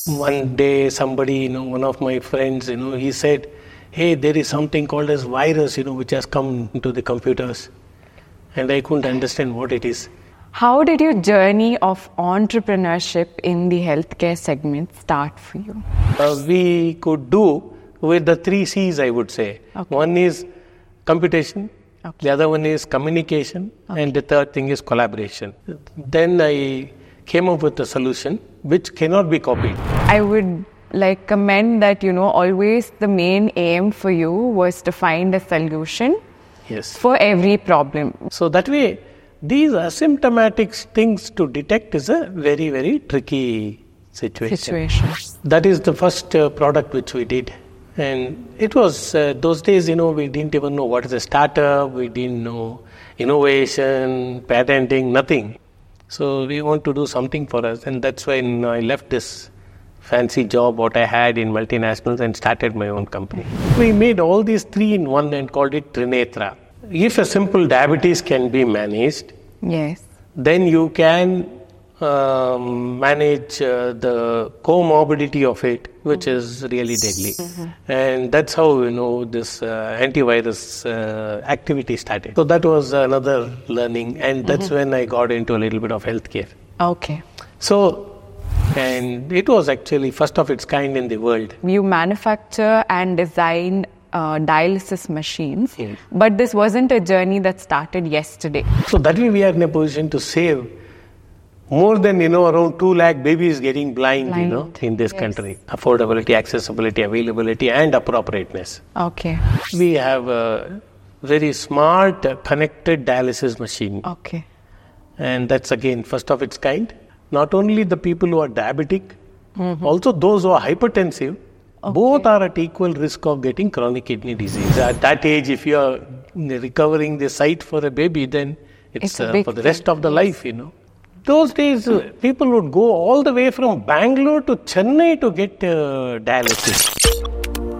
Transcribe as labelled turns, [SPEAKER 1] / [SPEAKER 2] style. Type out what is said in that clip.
[SPEAKER 1] One day somebody, one of my friends, he said, hey, there is something called as virus, which has come into the computers. And I couldn't understand what it is.
[SPEAKER 2] How did your journey of entrepreneurship in the healthcare segment start for you?
[SPEAKER 1] We could do with the 3 C's, I would say.
[SPEAKER 2] Okay.
[SPEAKER 1] One is computation,
[SPEAKER 2] Okay.
[SPEAKER 1] the other one is communication, and the third thing is collaboration. Then I came up with a solution which cannot be copied.
[SPEAKER 2] I would commend that, always the main aim for you was to find a solution
[SPEAKER 1] Yes.
[SPEAKER 2] for every problem.
[SPEAKER 1] So that way, these asymptomatic things to detect is a very, very tricky situation. That is the first product which we did. And it was, those days, we didn't even know what is a startup, we didn't know innovation, patenting, nothing. So we want to do something for us, and that's when I left this fancy job what I had in multinationals and started my own company. We made all these 3 in 1 and called it Trinetra. If a simple diabetes can be managed,
[SPEAKER 2] Yes.
[SPEAKER 1] then you can manage the comorbidity of it, which is really deadly. And that's how, this antivirus activity started. So that was another learning, and that's when I got into a little bit of healthcare.
[SPEAKER 2] Okay.
[SPEAKER 1] So, and it was actually first of its kind in the world.
[SPEAKER 2] You manufacture and design dialysis machines,
[SPEAKER 1] Yes.
[SPEAKER 2] but this wasn't a journey that started yesterday.
[SPEAKER 1] So that way we are in a position to save more than, around 2 lakh babies getting blind. In this country. Affordability, accessibility, availability, and appropriateness.
[SPEAKER 2] Okay.
[SPEAKER 1] We have a very smart connected dialysis machine.
[SPEAKER 2] Okay.
[SPEAKER 1] And that's again first of its kind. Not only the people who are diabetic, also those who are hypertensive, both are at equal risk of getting chronic kidney disease. At that age, if you are recovering the sight for a baby, then it's
[SPEAKER 2] a big
[SPEAKER 1] for the rest of the life, Those days, people would go all the way from Bangalore to Chennai to get dialysis.